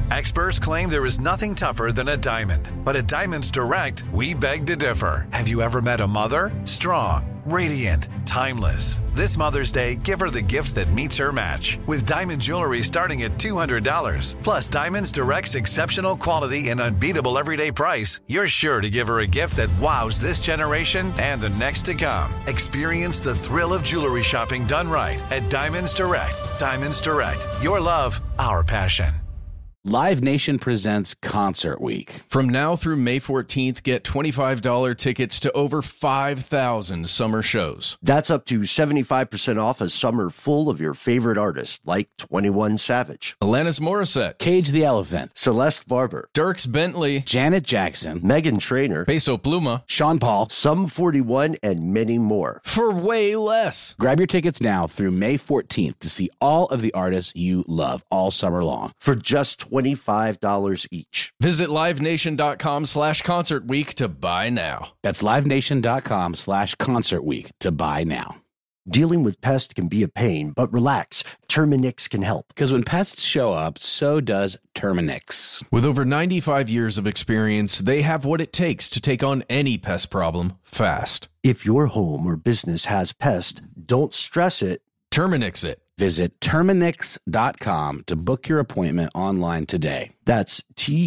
Experts claim there is nothing tougher than a diamond. But at Diamonds Direct, we beg to differ. Have you ever met a mother? Strong, radiant, timeless. This Mother's Day, give her the gift that meets her match. With diamond jewelry starting at $200. Plus Diamonds Direct's exceptional quality and unbeatable everyday price, you're sure to give her a gift that wows this generation and the next to come. Experience the thrill of jewelry shopping done right at Diamonds Direct. Diamonds Direct. Your love, our passion. Live Nation presents Concert Week. From now through May 14th, get $25 tickets to over 5,000 summer shows. That's up to 75% off a summer full of your favorite artists, like 21 Savage, Alanis Morissette, Cage the Elephant, Celeste Barber, Dierks Bentley, Janet Jackson, Meghan Trainor, Peso Pluma, Sean Paul, Sum 41, and many more. for way less. Grab your tickets now through May 14th to see all of the artists you love all summer long. For just $25 each. Visit livenation.com/concert week to buy now. That's livenation.com/concert week to buy now. Dealing with pests can be a pain, but relax. Terminix can help. Because when pests show up, so does Terminix. With over 95 years of experience, they have what it takes to take on any pest problem fast. If your home or business has pests, don't stress it. Terminix it. Visit Terminix.com to book your appointment online today. That's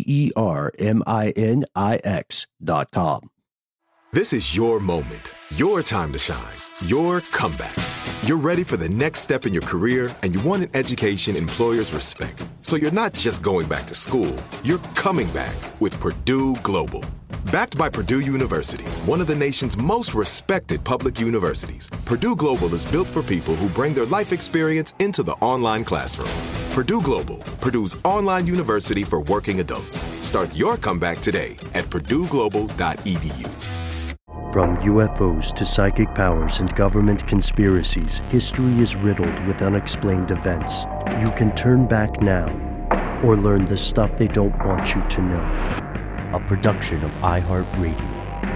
TERMINIX.com. This is your moment, your time to shine, your comeback. You're ready for the next step in your career, and you want an education employers respect. So you're not just going back to school, you're coming back with Purdue Global. Backed by Purdue University, one of the nation's most respected public universities, Purdue Global is built for people who bring their life experience into the online classroom. Purdue Global, Purdue's online university for working adults. Start your comeback today at purdueglobal.edu. From UFOs to psychic powers and government conspiracies, history is riddled with unexplained events. You can turn back now or learn the stuff they don't want you to know. A production of iHeartRadio.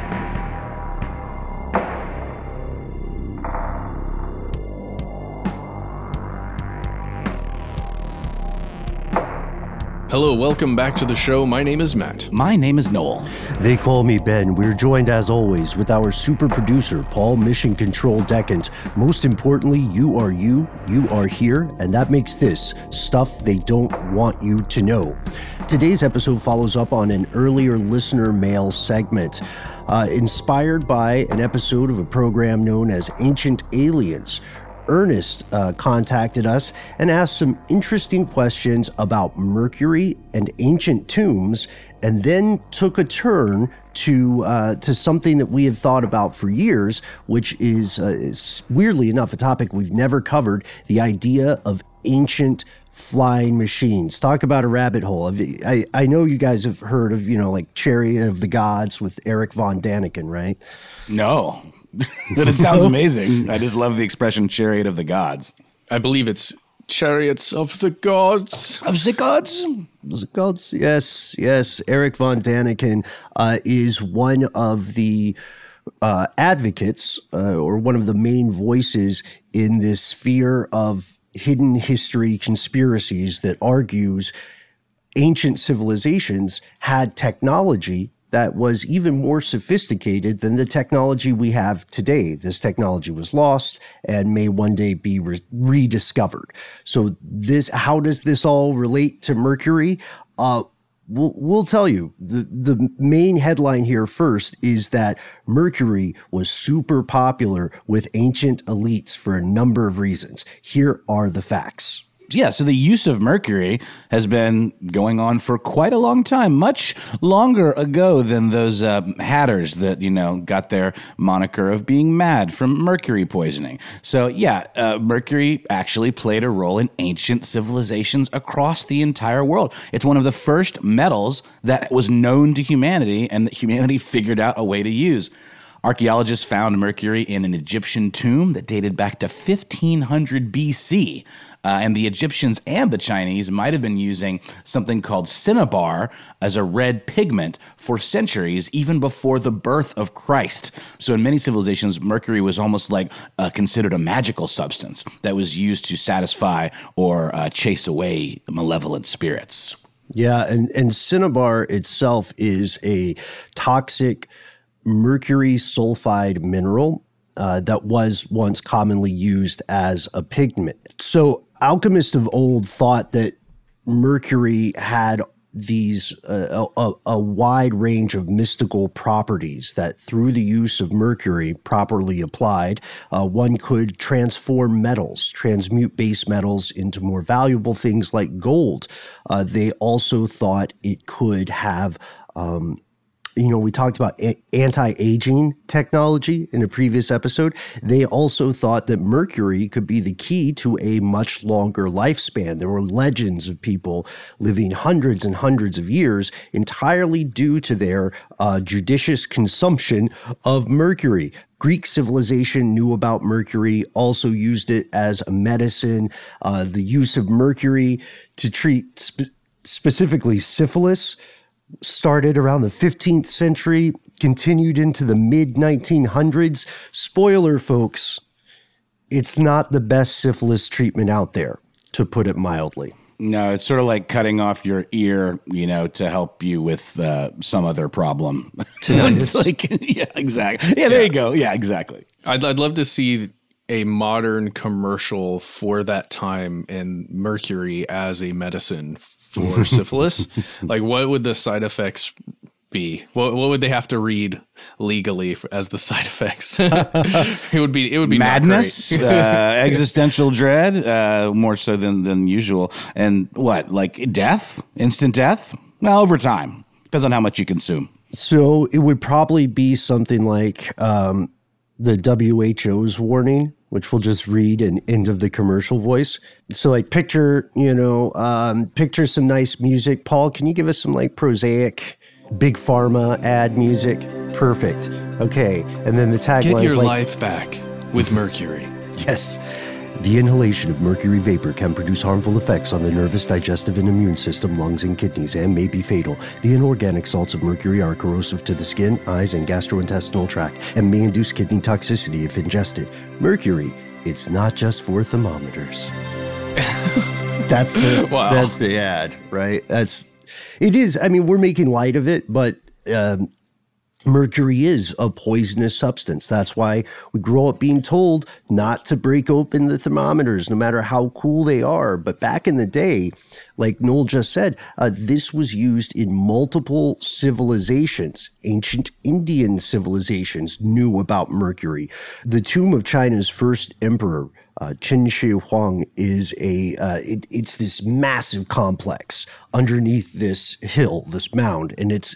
Hello, welcome back to the show. My name is Matt. My name is Noel. They call me Ben. We're joined as always with our super producer, Paul Mission Control Decant. Most importantly, you are here, and that makes this stuff they don't want you to know. Today's episode follows up on an earlier listener mail segment. Inspired by an episode of a program known as Ancient Aliens, Ernest contacted us and asked some interesting questions about Mercury and ancient tombs, and then took a turn to something that we have thought about for years, which is weirdly enough a topic we've never covered: the idea of ancient flying machines. Talk about a rabbit hole. I know you guys have heard of, like Chariot of the Gods with Eric Von Daniken, right? No. But it sounds amazing. I just love the expression Chariot of the Gods. I believe it's Chariots of the Gods. Of the Gods? The Gods, yes. Eric Von Daniken is one of the advocates or one of the main voices in this sphere of hidden history conspiracies that argues ancient civilizations had technology that was even more sophisticated than the technology we have today. This technology was lost and may one day be rediscovered. So how does this all relate to Mercury? We'll tell you. The main headline here first is that Mercury was super popular with ancient elites for a number of reasons. Here are the facts. Yeah, so the use of mercury has been going on for quite a long time, much longer ago than those hatters that, got their moniker of being mad from mercury poisoning. So yeah, mercury actually played a role in ancient civilizations across the entire world. It's one of the first metals that was known to humanity and that humanity figured out a way to use. Archaeologists found mercury in an Egyptian tomb that dated back to 1500 BC. And the Egyptians and the Chinese might have been using something called cinnabar as a red pigment for centuries, even before the birth of Christ. So in many civilizations, mercury was almost like considered a magical substance that was used to satisfy or chase away malevolent spirits. Yeah, and cinnabar itself is a toxic mercury sulfide mineral that was once commonly used as a pigment. So alchemists of old thought that mercury had these a wide range of mystical properties that through the use of mercury properly applied, one could transform metals, transmute base metals into more valuable things like gold. They also thought it could have we talked about anti-aging technology in a previous episode. They also thought that mercury could be the key to a much longer lifespan. There were legends of people living hundreds and hundreds of years entirely due to their judicious consumption of mercury. Greek civilization knew about mercury, also used it as a medicine. The use of mercury to treat specifically syphilis started around the 15th century, continued into the mid-1900s. Spoiler, folks, it's not the best syphilis treatment out there, to put it mildly. No, it's sort of like cutting off your ear, to help you with some other problem. It's like, yeah, exactly. Yeah, there you go. Yeah, exactly. I'd love to see a modern commercial for that time and mercury as a medicine for syphilis. Like, what would the side effects be? What would they have to read legally as the side effects? it would be madness, existential dread, more so than usual, and what, like death, instant death? Well, over time, depends on how much you consume. So it would probably be something like the WHO's warning, which we'll just read in end of the commercial voice. So like picture some nice music. Paul, can you give us some like prosaic big pharma ad music? Perfect. Okay. And then the tagline is get your life back with mercury. Yes. The inhalation of mercury vapor can produce harmful effects on the nervous, digestive, and immune system, lungs, and kidneys, and may be fatal. The inorganic salts of mercury are corrosive to the skin, eyes, and gastrointestinal tract, and may induce kidney toxicity if ingested. Mercury, it's not just for thermometers. That's the ad, right? It is. I mean, we're making light of it, but mercury is a poisonous substance. That's why we grow up being told not to break open the thermometers, no matter how cool they are. But back in the day, like Noel just said, this was used in multiple civilizations. Ancient Indian civilizations knew about mercury. The tomb of China's first emperor, Qin Shi Huang, is it's this massive complex underneath this hill, this mound, and it's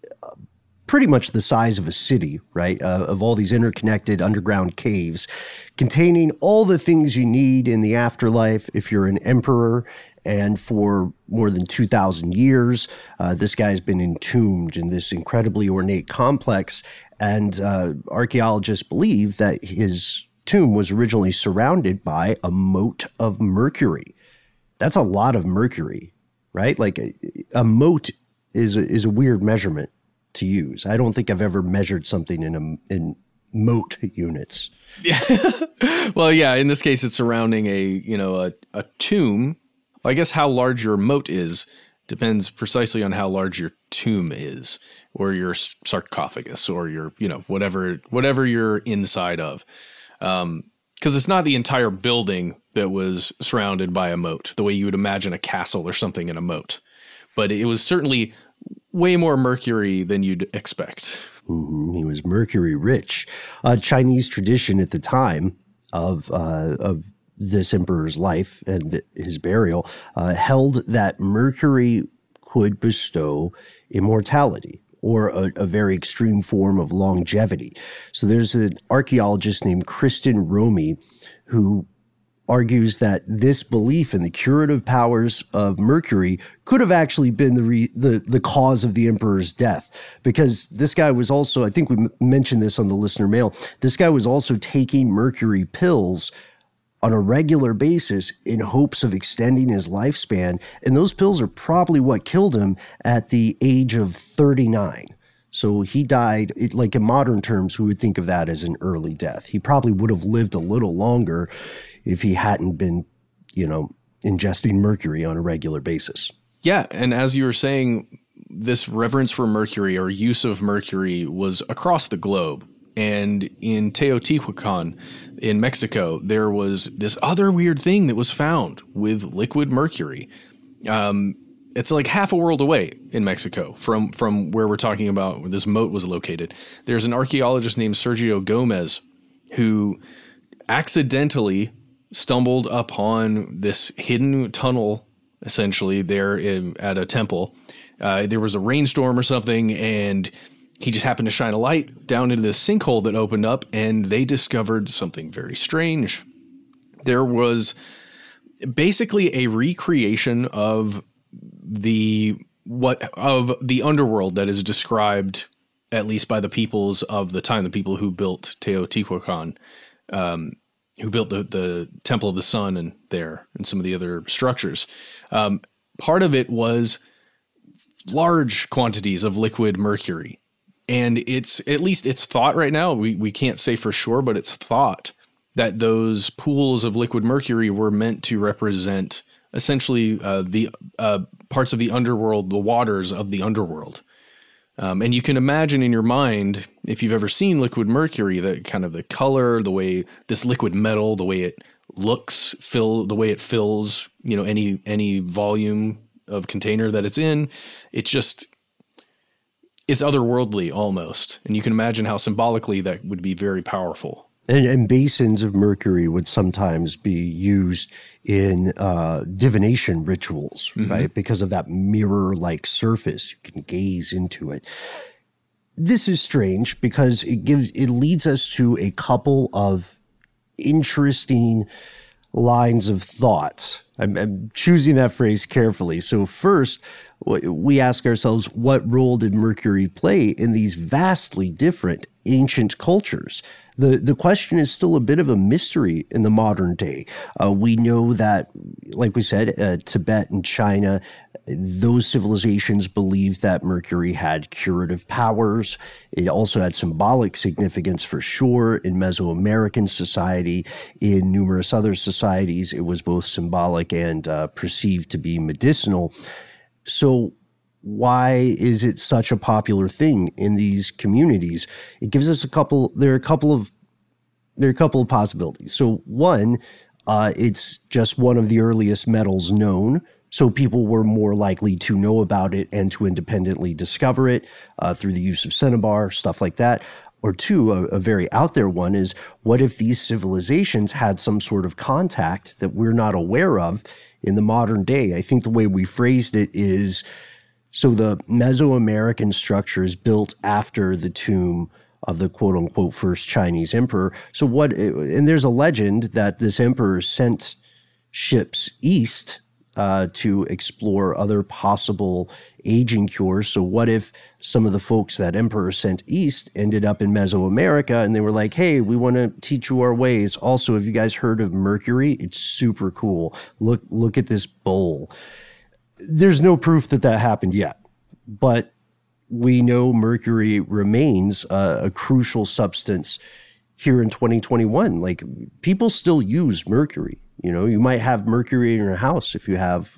pretty much the size of a city, right? Of all these interconnected underground caves containing all the things you need in the afterlife if you're an emperor. And for more than 2,000 years, this guy's been entombed in this incredibly ornate complex. And archaeologists believe that his tomb was originally surrounded by a moat of mercury. That's a lot of mercury, right? Like a moat is a weird measurement to use. I don't think I've ever measured something in moat units. Yeah. Well, yeah, in this case it's surrounding a tomb. Well, I guess how large your moat is depends precisely on how large your tomb is, or your sarcophagus, or your, whatever you're inside of. Because it's not the entire building that was surrounded by a moat, the way you would imagine a castle or something in a moat. But it was certainly way more mercury than you'd expect. Mm-hmm. He was mercury rich. Chinese tradition at the time of this emperor's life and his burial held that mercury could bestow immortality, or a very extreme form of longevity. So there's an archaeologist named Kristen Romy who argues that this belief in the curative powers of mercury could have actually been the cause of the emperor's death, because this guy was also, I think we mentioned this on the listener mail, this guy was also taking mercury pills on a regular basis in hopes of extending his lifespan, and those pills are probably what killed him at the age of 39. So he died, like in modern terms, we would think of that as an early death. He probably would have lived a little longer if he hadn't been, ingesting mercury on a regular basis. Yeah, and as you were saying, this reverence for mercury or use of mercury was across the globe. And in Teotihuacan in Mexico, there was this other weird thing that was found with liquid mercury. It's like half a world away in Mexico from where we're talking about where this moat was located. There's an archaeologist named Sergio Gomez who accidentally stumbled upon this hidden tunnel, essentially, there at a temple. There was a rainstorm or something, and he just happened to shine a light down into this sinkhole that opened up, and they discovered something very strange. There was basically a recreation of the underworld that is described, at least by the peoples of the time, the people who built Teotihuacan, who built the Temple of the Sun and some of the other structures. Part of it was large quantities of liquid mercury. And it's thought right now, we can't say for sure, but it's thought that those pools of liquid mercury were meant to represent essentially the parts of the underworld, the waters of the underworld. And you can imagine in your mind, if you've ever seen liquid mercury, that kind of the color, the way this liquid metal, the way it looks, the way it fills, any volume of container that it's in, it's otherworldly almost. And you can imagine how symbolically that would be very powerful. And basins of mercury would sometimes be used in divination rituals, right? Because of that mirror-like surface. You can gaze into it. This is strange because it leads us to a couple of interesting lines of thought. I'm choosing that phrase carefully. So first, we ask ourselves, what role did mercury play in these vastly different ancient cultures? The question is still a bit of a mystery in the modern day. We know that, like we said, Tibet and China, those civilizations believed that mercury had curative powers. It also had symbolic significance for sure in Mesoamerican society. In numerous other societies, it was both symbolic and perceived to be medicinal. So why is it such a popular thing in these communities? It gives us there are a couple of possibilities. So one, it's just one of the earliest metals known. So people were more likely to know about it and to independently discover it through the use of cinnabar, stuff like that. Or two, a very out there one is, what if these civilizations had some sort of contact that we're not aware of in the modern day? I think the way we phrased it is, so the Mesoamerican structure is built after the tomb of the quote unquote first Chinese emperor. So and there's a legend that this emperor sent ships east to explore other possible aging cures. So what if some of the folks that emperor sent east ended up in Mesoamerica and they were like, hey, we want to teach you our ways. Also, have you guys heard of mercury? It's super cool. Look at this bowl. There's no proof that happened yet, but we know mercury remains a crucial substance here in 2021. Like, people still use mercury. You might have mercury in your house if you have,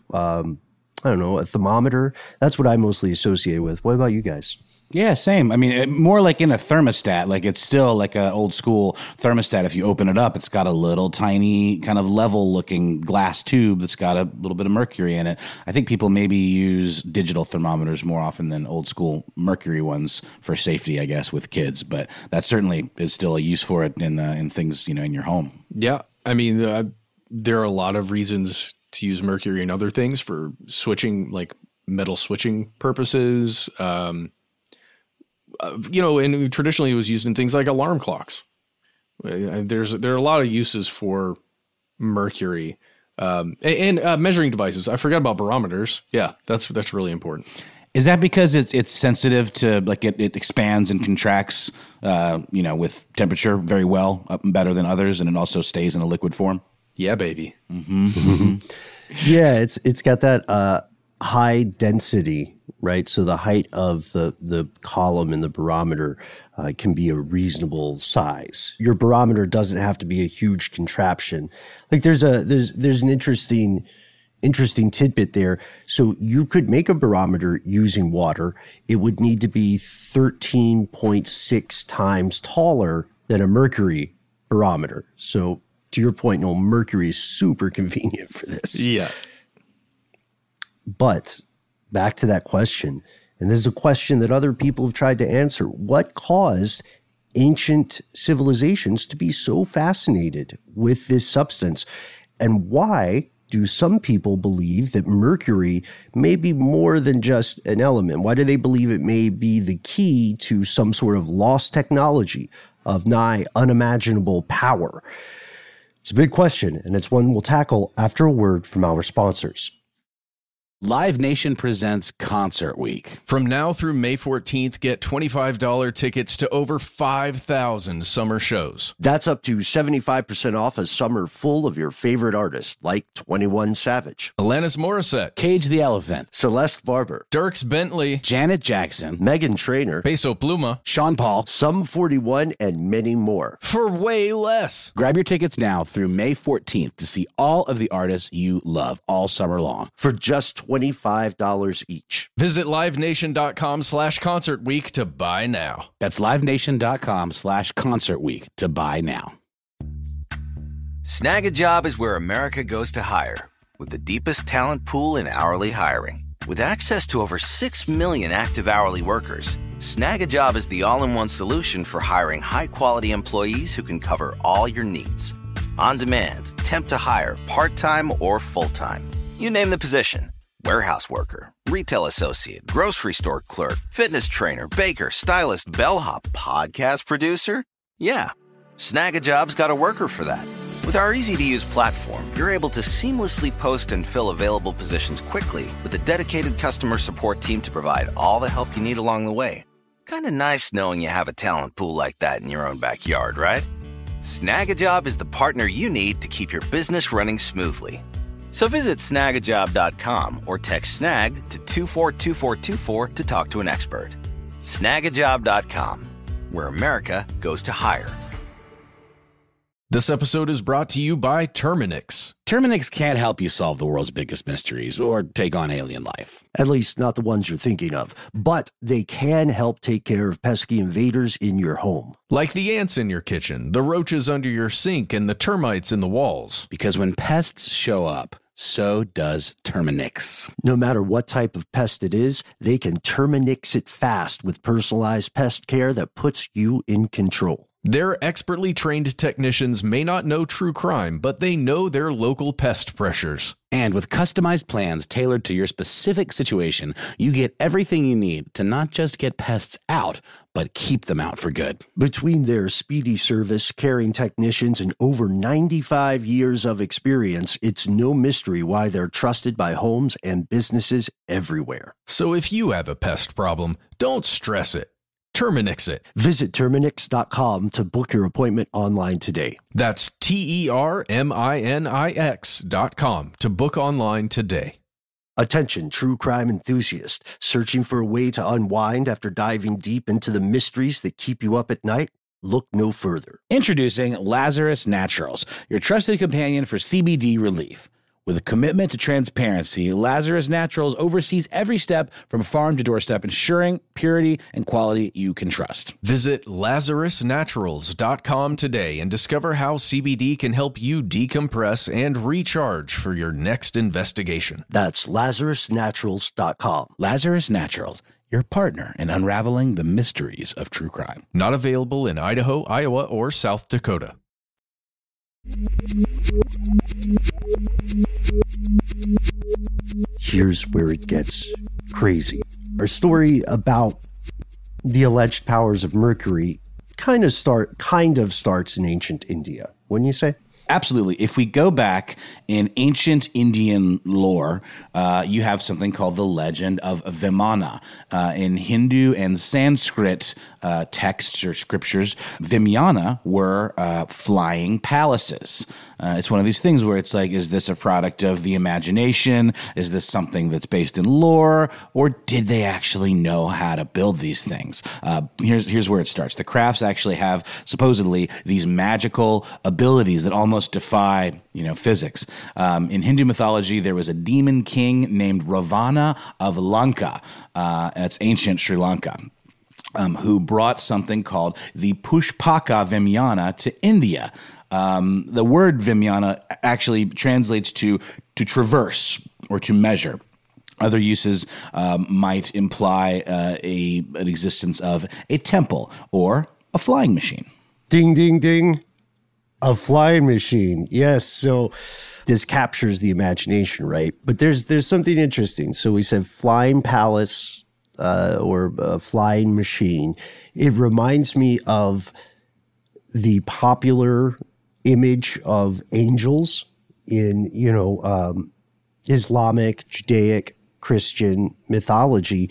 a thermometer. That's what I mostly associate with. What about you guys? Yeah, same. I mean, more like in a thermostat. Like, it's still like an old school thermostat. If you open it up, it's got a little tiny kind of level looking glass tube that's got a little bit of mercury in it. I think people maybe use digital thermometers more often than old school mercury ones for safety, I guess, with kids. But that certainly is still a use for it in things, in your home. Yeah. I mean, there are a lot of reasons to use mercury in other things for switching, like metal switching purposes. And traditionally it was used in things like alarm clocks. There are a lot of uses for mercury, and measuring devices. I forgot about barometers. Yeah, that's really important. Is that because it's sensitive to, like, it expands and contracts, with temperature very well, better than others, and it also stays in a liquid form? Yeah, baby. Mm-hmm. Yeah, it's got that high density, right? So the height of the column in the barometer can be a reasonable size. Your barometer doesn't have to be a huge contraption. Like, there's an interesting interesting tidbit there. So you could make a barometer using water. It would need to be 13.6 times taller than a mercury barometer. So to your point, Noel, mercury is super convenient for this. Yeah. But back to that question, and this is a question that other people have tried to answer. What caused ancient civilizations to be so fascinated with this substance? And why do some people believe that mercury may be more than just an element? Why do they believe it may be the key to some sort of lost technology of nigh unimaginable power? It's a big question, and it's one we'll tackle after a word from our sponsors. Live Nation presents Concert Week. From now through May 14th, get $25 tickets to over 5,000 summer shows. That's up to 75% off a summer full of your favorite artists, like 21 Savage, Alanis Morissette, Cage the Elephant, Celeste Barber, Dierks Bentley, Janet Jackson, Meghan Trainor, Peso Pluma, Sean Paul, Sum 41, and many more. for way less. Grab your tickets now through May 14th to see all of the artists you love all summer long. For just $25 each. Visit livenation.com/concert week to buy now. That's livenation.com/concert week to buy now. Snag a Job is where America goes to hire, with the deepest talent pool in hourly hiring. With access to over 6 million active hourly workers, Snag a Job is the all-in-one solution for hiring high-quality employees who can cover all your needs. On demand, temp to hire, part-time or full-time. You name the position. Warehouse worker, retail associate, grocery store clerk, fitness trainer, baker, stylist, bellhop, podcast producer? Yeah, Snag a Job's got a worker for that. With our easy-to-use platform, you're able to seamlessly post and fill available positions quickly with a dedicated customer support team to provide all the help you need along the way. Kind of nice knowing you have a talent pool like that in your own backyard, right? Snag a Job is the partner you need to keep your business running smoothly. So visit snagajob.com or text snag to 242424 to talk to an expert. Snagajob.com, where America goes to hire. This episode is brought to you by Terminix. Terminix can't help you solve the world's biggest mysteries or take on alien life. At least not the ones you're thinking of. But they can help take care of pesky invaders in your home. Like the ants in your kitchen, the roaches under your sink, and the termites in the walls. Because when pests show up, so does Terminix. No matter what type of pest it is, they can Terminix it fast with personalized pest care that puts you in control. Their expertly trained technicians may not know true crime, but they know their local pest pressures. And with customized plans tailored to your specific situation, you get everything you need to not just get pests out, but keep them out for good. Between their speedy service, caring technicians, and over 95 years of experience, it's no mystery why they're trusted by homes and businesses everywhere. So if you have a pest problem, don't stress it. Terminix it. Visit Terminix.com to book your appointment online today. That's TERMINIX.com to book online today. Attention, true crime enthusiast. Searching for a way to unwind after diving deep into the mysteries that keep you up at night? Look no further. Introducing Lazarus Naturals, your trusted companion for CBD relief. With a commitment to transparency, Lazarus Naturals oversees every step from farm to doorstep, ensuring purity and quality you can trust. Visit LazarusNaturals.com today and discover how CBD can help you decompress and recharge for your next investigation. That's LazarusNaturals.com. Lazarus Naturals, your partner in unraveling the mysteries of true crime. Not available in Idaho, Iowa, or South Dakota. Here's where it gets crazy. Our story about the alleged powers of mercury kind of starts in ancient India, wouldn't you say? Absolutely. If we go back in ancient Indian lore, you have something called the legend of Vimana. In Hindu and Sanskrit texts or scriptures, Vimana were flying palaces. It's one of these things where it's like, is this a product of the imagination? Is this something that's based in lore? Or did they actually know how to build these things? Here's where it starts. The crafts actually have supposedly these magical abilities that almost almost defy, physics. In Hindu mythology, there was a demon king named Ravana of Lanka. That's ancient Sri Lanka. Who brought something called the Pushpaka Vimyana to India. The word Vimyana actually translates to traverse or to measure. Other uses might imply an existence of a temple or a flying machine. Ding, ding, ding. A flying machine. Yes. So this captures the imagination, right? But there's something interesting. So we said flying palace or a flying machine. It reminds me of the popular image of angels in, Islamic, Judaic, Christian mythology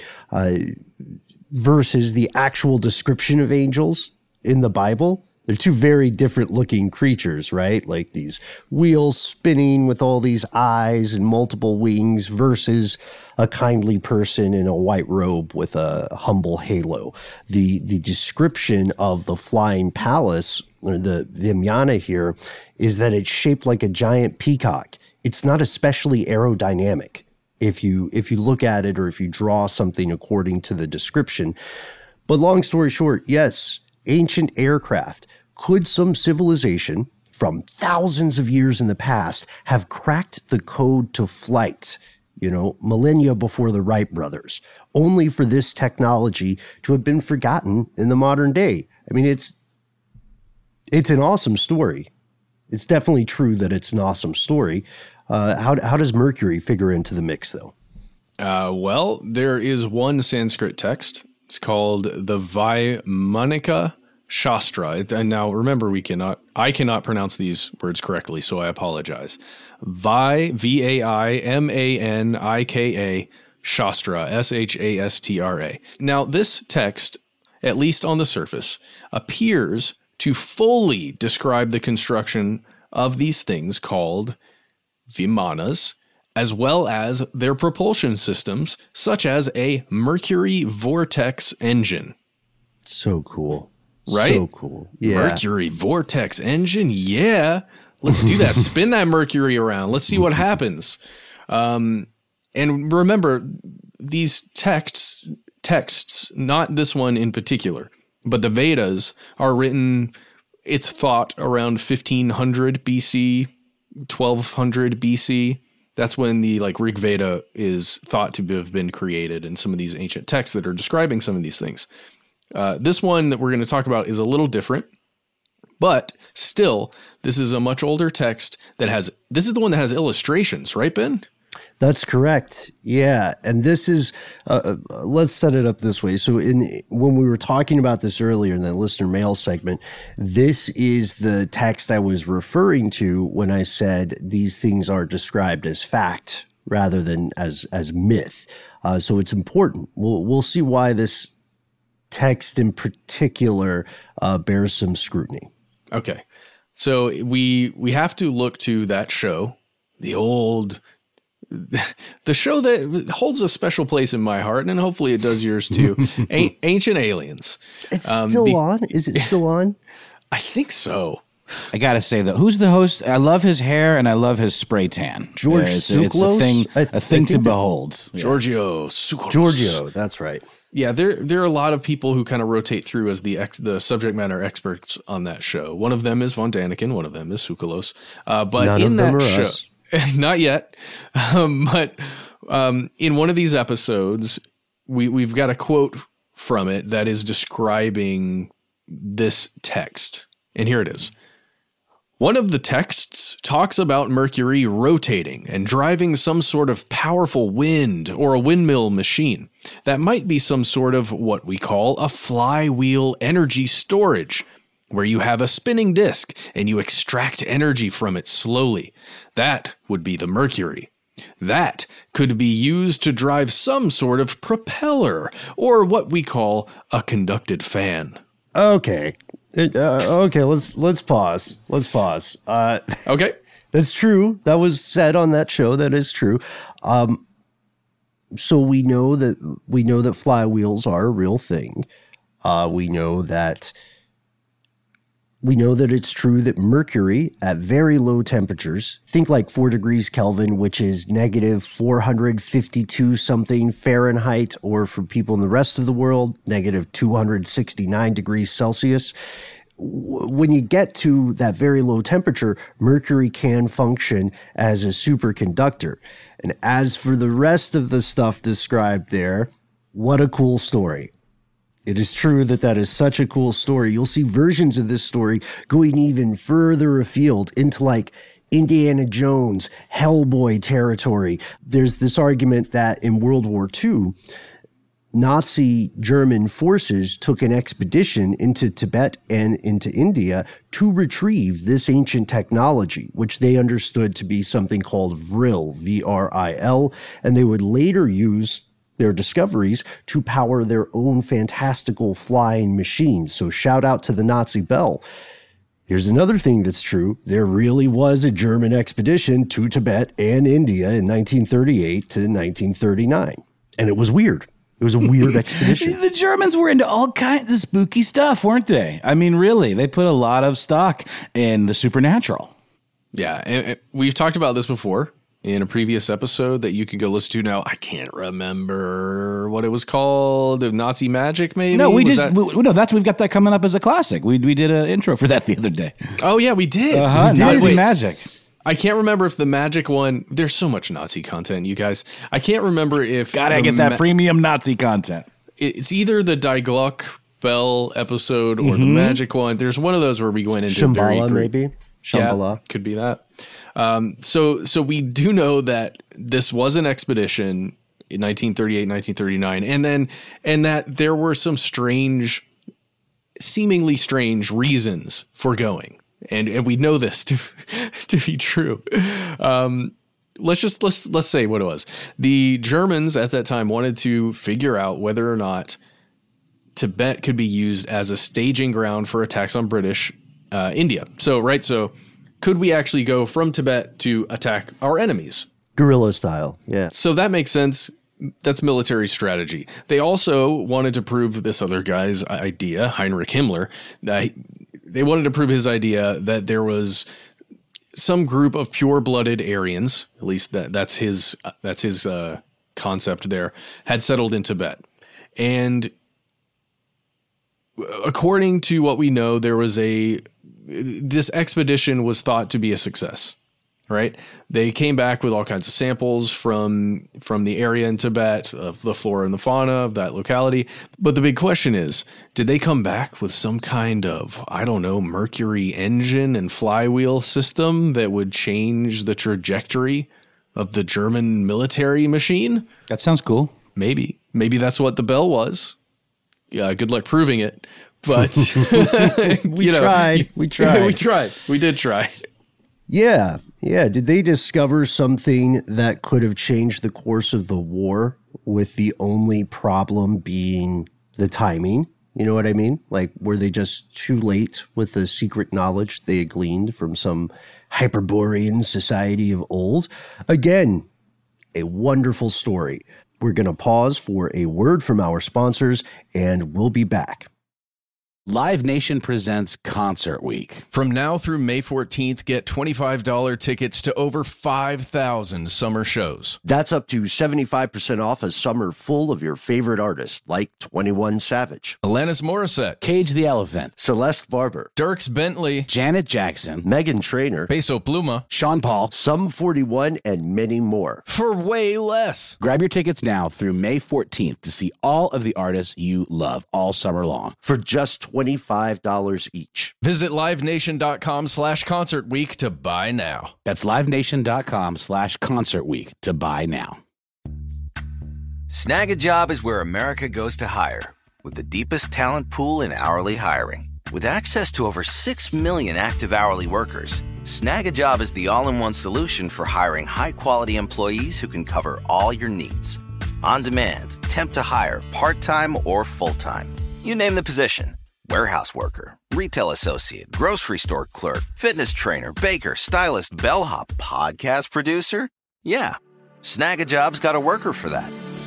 versus the actual description of angels in the Bible. They're two very different looking creatures, right? Like these wheels spinning with all these eyes and multiple wings versus a kindly person in a white robe with a humble halo. The description of the flying palace, or the Vimyana here, is that it's shaped like a giant peacock. It's not especially aerodynamic if you look at it or if you draw something according to the description. But long story short, yes, ancient aircraft. Could some civilization from thousands of years in the past have cracked the code to flight, millennia before the Wright brothers, only for this technology to have been forgotten in the modern day? I mean, it's an awesome story. It's definitely true that it's an awesome story. How does Mercury figure into the mix, though? Well, there is one Sanskrit text. It's called the Vaimanika Shastra. And now remember, I cannot pronounce these words correctly, so I apologize. Vaimanika Shastra, Shastra. Now, this text, at least on the surface, appears to fully describe the construction of these things called Vimanas, as well as their propulsion systems, such as a Mercury vortex engine. So cool. Right? So cool. Yeah. Mercury vortex engine? Yeah. Let's do that. Spin that Mercury around. Let's see what happens. And remember, these texts, not this one in particular, but the Vedas are written, it's thought, around 1500 BC, 1200 BC. That's when the Rig Veda is thought to have been created, and some of these ancient texts that are describing some of these things. This one that we're going to talk about is a little different, but still, this is a much older text this is the one that has illustrations, right, Ben? That's correct. Yeah. And this is, let's set it up this way. So when we were talking about this earlier in the listener mail segment, this is the text I was referring to when I said these things are described as fact rather than as myth. So it's important. We'll see why this text in particular bears some scrutiny. Okay. So we have to look to that show, the show that holds a special place in my heart, and hopefully it does yours too. Ancient Aliens. It's still on? Is it still on? I think so. I gotta say though, who's the host? I love his hair and I love his spray tan. George Tsoukalos? It's a thing to behold. Giorgio Tsoukalos. Giorgio, that's right. Yeah, there are a lot of people who kind of rotate through as the subject matter experts on that show. One of them is Von Daniken. One of them is Tsoukalos. But none in of them that are show, us. not yet. But in one of these episodes, we've got a quote from it that is describing this text, and here it is. One of the texts talks about Mercury rotating and driving some sort of powerful wind or a windmill machine. That might be some sort of what we call a flywheel energy storage, where you have a spinning disk and you extract energy from it slowly. That would be the Mercury. That could be used to drive some sort of propeller or what we call a conducted fan. Okay. Okay, let's pause. Okay. That's true. That was said on that show. That is true. So we know that flywheels are a real thing. We know that We know that it's true that mercury at very low temperatures, think like 4 degrees Kelvin, which is negative 452 something Fahrenheit, or for people in the rest of the world, negative 269 degrees Celsius. When you get to that very low temperature, mercury can function as a superconductor. And as for the rest of the stuff described there, what a cool story. It is true that that is such a cool story. You'll see versions of this story going even further afield into like Indiana Jones, Hellboy territory. There's this argument that in World War II, Nazi German forces took an expedition into Tibet and into India to retrieve this ancient technology, which they understood to be something called Vril, V-R-I-L, and they would later use their discoveries to power their own fantastical flying machines. So shout out to the Nazi Bell. Here's another thing that's true. There really was a German expedition to Tibet and India in 1938 to 1939. And it was weird. It was a weird expedition. The Germans were into all kinds of spooky stuff, weren't they? I mean, really, they put a lot of stock in the supernatural. Yeah, and we've talked about this before in a previous episode that you can go listen to now. I can't remember what it was called. Nazi Magic, maybe? No, we've got that coming up as a classic. We did an intro for that the other day. Oh, yeah, we did. Nazi Magic. I can't remember if the Magic one, there's so much Nazi content, you guys. I can't remember if... Gotta get that premium Nazi content. It's either the Die Gluck Bell episode or the Magic one. There's one of those where we went into Shambhala, maybe? Shambhala. Yeah, could be that. So we do know that this was an expedition in 1938, 1939, and that there were some seemingly strange reasons for going. And we know this to be true. Let's say what it was. The Germans at that time wanted to figure out whether or not Tibet could be used as a staging ground for attacks on British India. So could we actually go from Tibet to attack our enemies? Guerrilla style, yeah. So that makes sense. That's military strategy. They also wanted to prove this other guy's idea, Heinrich Himmler, that they wanted to prove his idea that there was some group of pure-blooded Aryans, at least that's his concept there, had settled in Tibet. And according to what we know, this expedition was thought to be a success. Right? They came back with all kinds of samples from the area in Tibet, of the flora and the fauna of that locality. But the big question is, did they come back with some kind of, mercury engine and flywheel system that would change the trajectory of the German military machine? That sounds cool. Maybe that's what the Bell was. Yeah, good luck proving it. But We tried. We did try. Yeah. Did they discover something that could have changed the course of the war, with the only problem being the timing? You know what I mean? Like, were they just too late with the secret knowledge they had gleaned from some Hyperborean society of old? Again, a wonderful story. We're going to pause for a word from our sponsors, and we'll be back. Live Nation presents Concert Week. From now through May 14th, get $25 tickets to over 5,000 summer shows. That's up to 75% off a summer full of your favorite artists, like 21 Savage, Alanis Morissette, Cage the Elephant, Celeste Barber, Dierks Bentley, Janet Jackson, Meghan Trainor, Peso Pluma, Sean Paul, Sum 41, and many more. for way less. Grab your tickets now through May 14th to see all of the artists you love all summer long. For just $25 each. Visit livenation.com/Concert Week to buy now. That's livenation.com/Concert Week to buy now. Snag a Job is where America goes to hire, with the deepest talent pool in hourly hiring. With access to over 6 million active hourly workers, Snag a Job is the all-in-one solution for hiring high-quality employees who can cover all your needs. On demand, temp to hire, part-time or full-time. You name the position. Warehouse worker, retail associate, grocery store clerk, fitness trainer, baker, stylist, bellhop, podcast producer. Yeah, Snag a Job's got a worker for that.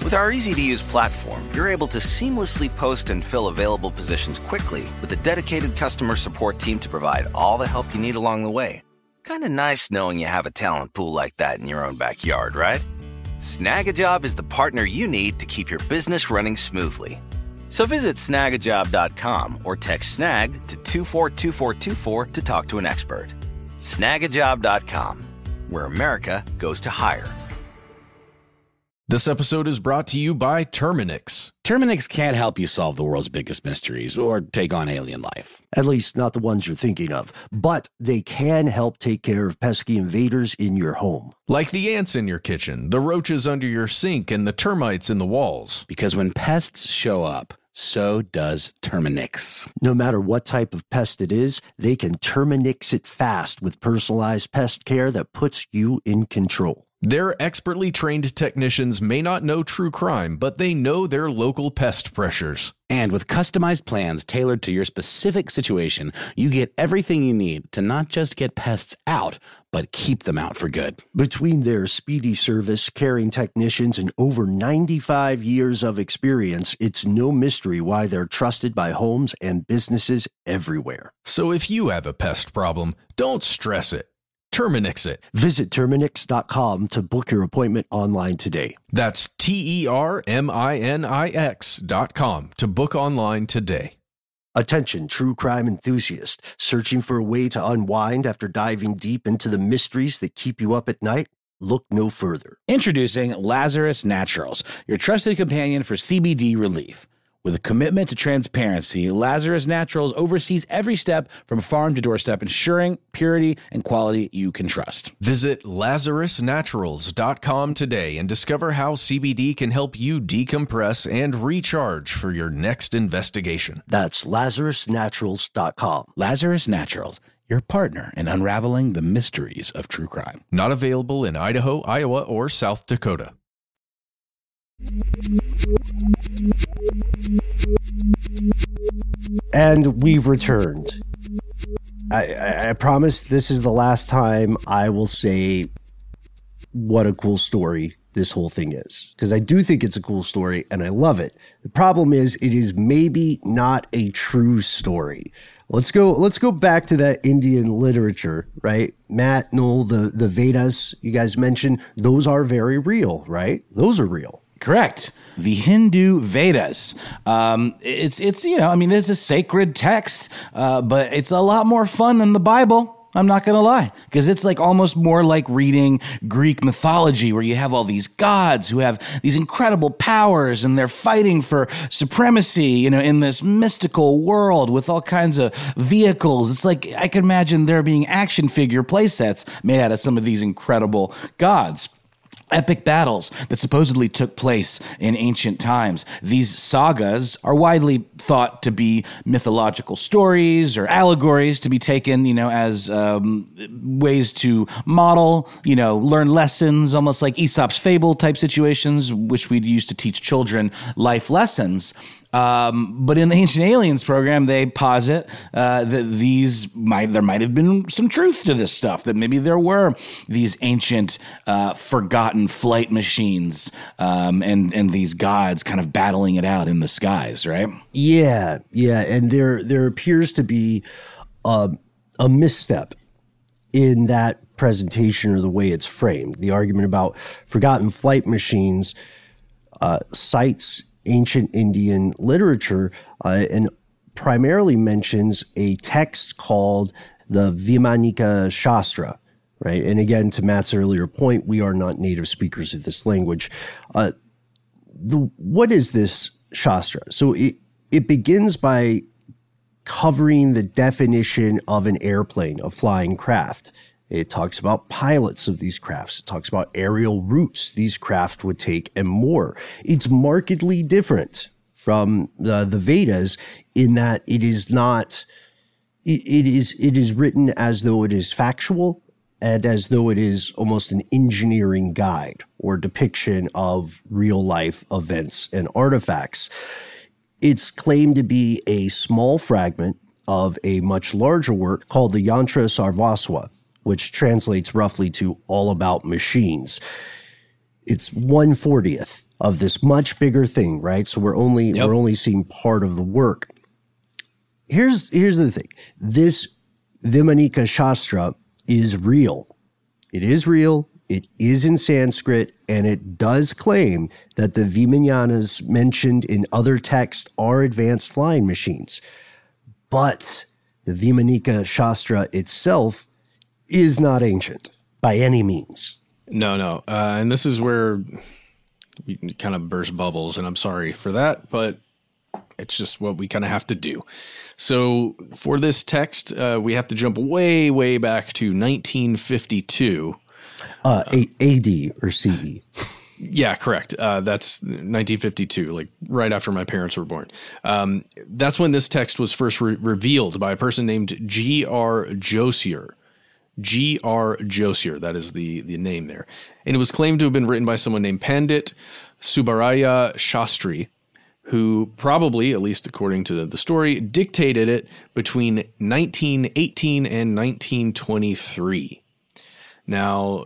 With our easy-to-use platform, you're able to seamlessly post and fill available positions quickly with a dedicated customer support team to provide all the help you need along the way. Kind of nice knowing you have a talent pool like that in your own backyard, right? Snagajob is the partner you need to keep your business running smoothly. So visit snagajob.com or text snag to 242424 to talk to an expert. Snagajob.com, where America goes to hire. This episode is brought to you by Terminix. Terminix can't help you solve the world's biggest mysteries or take on alien life. At least not the ones you're thinking of. But they can help take care of pesky invaders in your home. Like the ants in your kitchen, the roaches under your sink, and the termites in the walls. Because when pests show up, so does Terminix. No matter what type of pest it is, they can Terminix it fast with personalized pest care that puts you in control. Their expertly trained technicians may not know true crime, but they know their local pest pressures. And with customized plans tailored to your specific situation, you get everything you need to not just get pests out, but keep them out for good. Between their speedy service, caring technicians, and over 95 years of experience, it's no mystery why they're trusted by homes and businesses everywhere. So if you have a pest problem, don't stress it. Terminix it. Visit Terminix.com to book your appointment online today. That's TERMINIX.com to book online today. Attention, true crime enthusiast. Searching for a way to unwind after diving deep into the mysteries that keep you up at night? Look no further. Introducing Lazarus Naturals, your trusted companion for CBD relief. With a commitment to transparency, Lazarus Naturals oversees every step from farm to doorstep, ensuring purity and quality you can trust. Visit LazarusNaturals.com today and discover how CBD can help you decompress and recharge for your next investigation. That's LazarusNaturals.com. Lazarus Naturals, your partner in unraveling the mysteries of true crime. Not available in Idaho, Iowa, or South Dakota. And we've returned. I promise this is the last time I will say what a cool story this whole thing is, because I do think it's a cool story and I love it. The problem is it is maybe not a true story. Let's go back to that Indian literature, right? Matt, Noel, the Vedas you guys mentioned, those are very real, right? Those are real. Correct. The Hindu Vedas. It's it's a sacred text, but it's a lot more fun than the Bible. I'm not going to lie, because it's like almost more like reading Greek mythology, where you have all these gods who have these incredible powers and they're fighting for supremacy, in this mystical world with all kinds of vehicles. It's like I can imagine there being action figure play sets made out of some of these incredible gods. Epic battles that supposedly took place in ancient times. These sagas are widely thought to be mythological stories or allegories to be taken, as ways to model, learn lessons, almost like Aesop's fable type situations, which we'd use to teach children life lessons. But in the Ancient Aliens program, they posit that there might have been some truth to this stuff, that maybe there were these ancient forgotten flight machines and these gods kind of battling it out in the skies, right? Yeah. And there appears to be a misstep in that presentation or the way it's framed. The argument about forgotten flight machines cites ancient Indian literature and primarily mentions a text called the Vaimanika Shastra, right? And again, to Matt's earlier point, we are not native speakers of this language. What is this Shastra? So it begins by covering the definition of an airplane, a flying craft. It talks about pilots of these crafts. It talks about aerial routes these craft would take and more. It's markedly different from the Vedas in that it is not, it is written as though it is factual and as though it is almost an engineering guide or depiction of real life events and artifacts. It's claimed to be a small fragment of a much larger work called the Yantra Sarvasva, which translates roughly to all about machines. It's 1/40th of this much bigger thing, right? So we're only seeing part of the work. Here's the thing. This Vimanika Shastra is real. It is real. It is in Sanskrit, and it does claim that the Vimayanas mentioned in other texts are advanced flying machines. But the Vimanika Shastra itself is not ancient by any means. No. And this is where we kind of burst bubbles, and I'm sorry for that, but it's just what we kind of have to do. So for this text, we have to jump way, way back to 1952. AD or CE. Yeah, correct. That's 1952, like right after my parents were born. That's when this text was first revealed by a person named G.R. Josier. G.R. Josier, that is the name there. And it was claimed to have been written by someone named Pandit Subbaraya Shastri, who probably, at least according to the story, dictated it between 1918 and 1923. Now,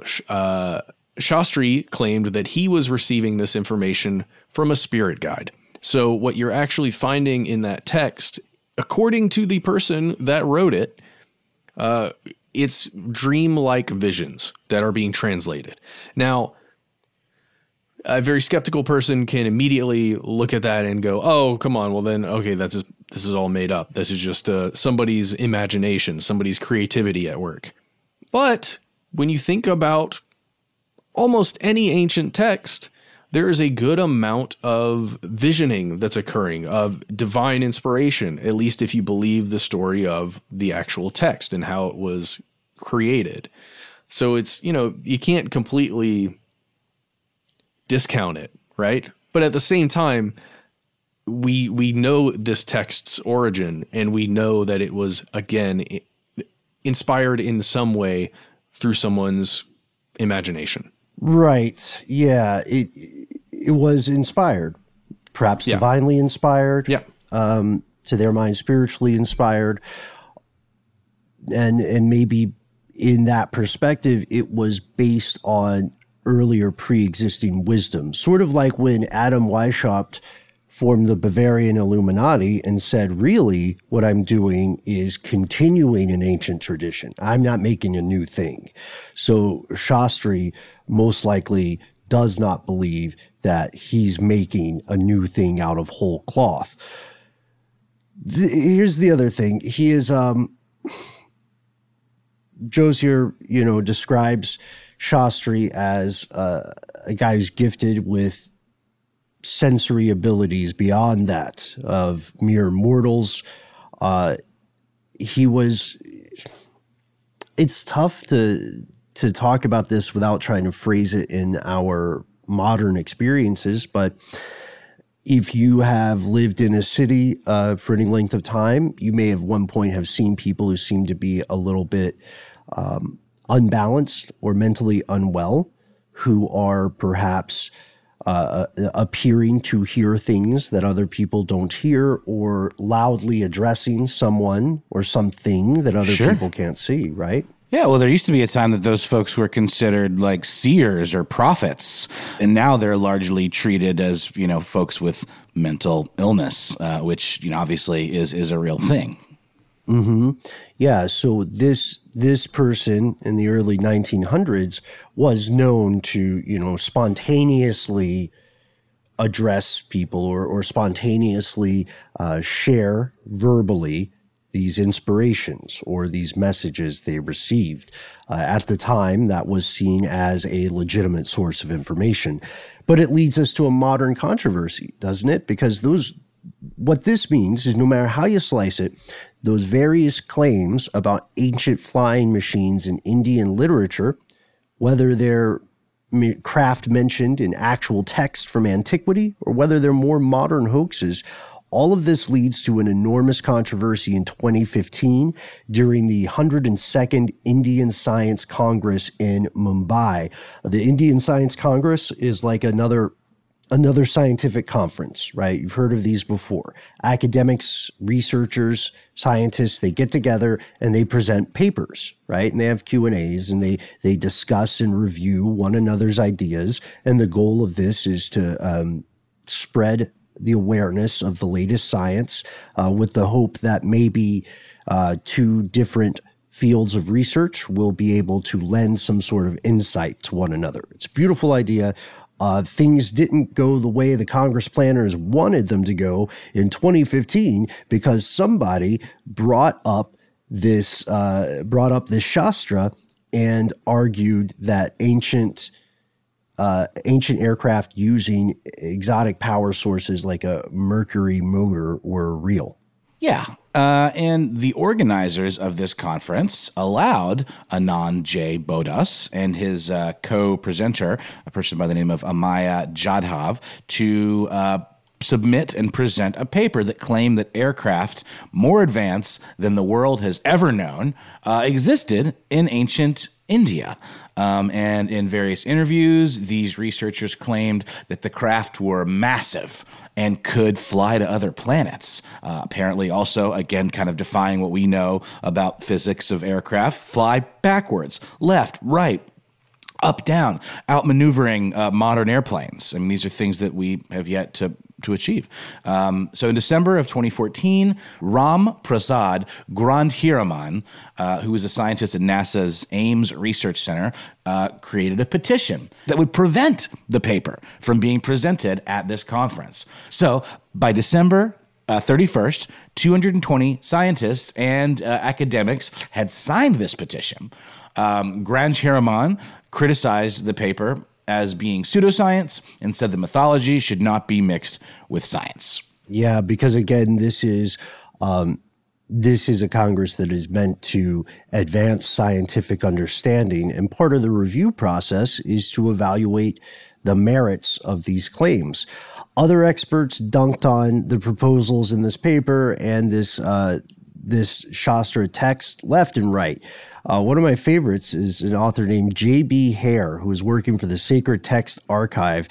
Shastri claimed that he was receiving this information from a spirit guide. So what you're actually finding in that text, according to the person that wrote it, it's dream-like visions that are being translated. Now, a very skeptical person can immediately look at that and go, oh, come on, well then, okay, this is all made up. This is just somebody's imagination, somebody's creativity at work. But when you think about almost any ancient text, there is a good amount of visioning that's occurring, of divine inspiration, at least if you believe the story of the actual text and how it was created. So it's, you can't completely discount it, right? But at the same time, we know this text's origin, and we know that it was, again, inspired in some way through someone's imagination. Right. Yeah. It was inspired, perhaps divinely inspired. Yeah. To their mind, spiritually inspired. And maybe in that perspective, it was based on earlier pre-existing wisdom, sort of like when Adam Weishaupt formed the Bavarian Illuminati and said, really, what I'm doing is continuing an ancient tradition. I'm not making a new thing. So Shastri most likely does not believe that he's making a new thing out of whole cloth. Here's the other thing. He is, Josier, describes Shastri as a guy who's gifted with sensory abilities beyond that of mere mortals. It's tough to talk about this without trying to phrase it in our modern experiences, but if you have lived in a city for any length of time, you may at one point have seen people who seem to be a little bit unbalanced or mentally unwell, who are perhaps appearing to hear things that other people don't hear, or loudly addressing someone or something that other people can't see, right? Yeah, well, there used to be a time that those folks were considered like seers or prophets, and now they're largely treated as, folks with mental illness, which, obviously is a real thing. Mm-hmm. Yeah, so this person in the early 1900s was known to, spontaneously address people or spontaneously share verbally these inspirations or these messages they received. At the time, that was seen as a legitimate source of information. But it leads us to a modern controversy, doesn't it? Because what this means is no matter how you slice it, those various claims about ancient flying machines in Indian literature, whether they're craft mentioned in actual text from antiquity or whether they're more modern hoaxes, all of this leads to an enormous controversy in 2015 during the 102nd Indian Science Congress in Mumbai. The Indian Science Congress is like another another scientific conference, right? You've heard of these before. Academics, researchers, scientists, they get together and they present papers, right? And they have Q&As and they discuss and review one another's ideas. And the goal of this is to spread the awareness of the latest science with the hope that maybe two different fields of research will be able to lend some sort of insight to one another. It's a beautiful idea. Things didn't go the way the Congress planners wanted them to go in 2015 because somebody brought up this Shastra and argued that ancient aircraft using exotic power sources like a Mercury motor were real. Yeah. And the organizers of this conference allowed Anand J. Bodas and his co-presenter, a person by the name of Amaya Jadhav, to submit and present a paper that claimed that aircraft more advanced than the world has ever known existed in ancient India. And in various interviews, these researchers claimed that the craft were massive and could fly to other planets. Apparently also, again, kind of defying what we know about physics of aircraft, fly backwards, left, right, up, down, outmaneuvering modern airplanes. I mean, these are things that we have yet to achieve. So in December of 2014, Ram Prasad Grandhiraman, who is a scientist at NASA's Ames Research Center, created a petition that would prevent the paper from being presented at this conference. So by December 31st, 220 scientists and academics had signed this petition. Grandhiraman criticized the paper as being pseudoscience and said that mythology should not be mixed with science. Yeah, because again, this is a Congress that is meant to advance scientific understanding, and part of the review process is to evaluate the merits of these claims. Other experts dunked on the proposals in this paper and this Shastra text left and right. One of my favorites is an author named J.B. Hare, who was working for the Sacred Text Archive.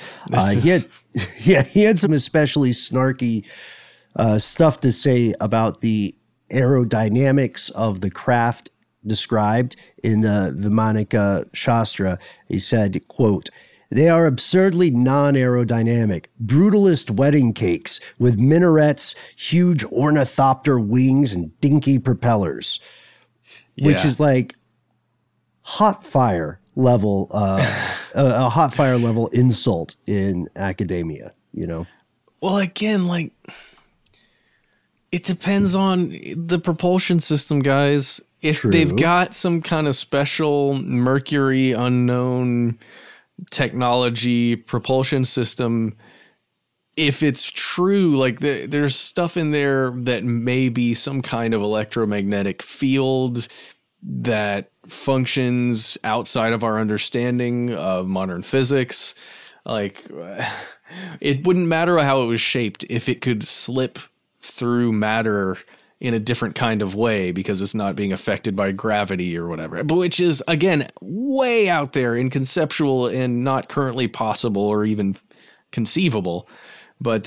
He had some especially snarky stuff to say about the aerodynamics of the craft described in the Vimanika Shastra. He said, quote, "They are absurdly non-aerodynamic, brutalist wedding cakes with minarets, huge ornithopter wings, and dinky propellers." Which is like hot fire level, a hot fire level insult in academia, you know? Well, again, like, it depends on the propulsion system, guys. If True. They've got some kind of special Mercury unknown technology propulsion system, if it's true, like there's stuff in there that may be some kind of electromagnetic field that functions outside of our understanding of modern physics. Like, it wouldn't matter how it was shaped if it could slip through matter in a different kind of way because it's not being affected by gravity or whatever, but which is, again, way out there and conceptual and not currently possible or even conceivable. But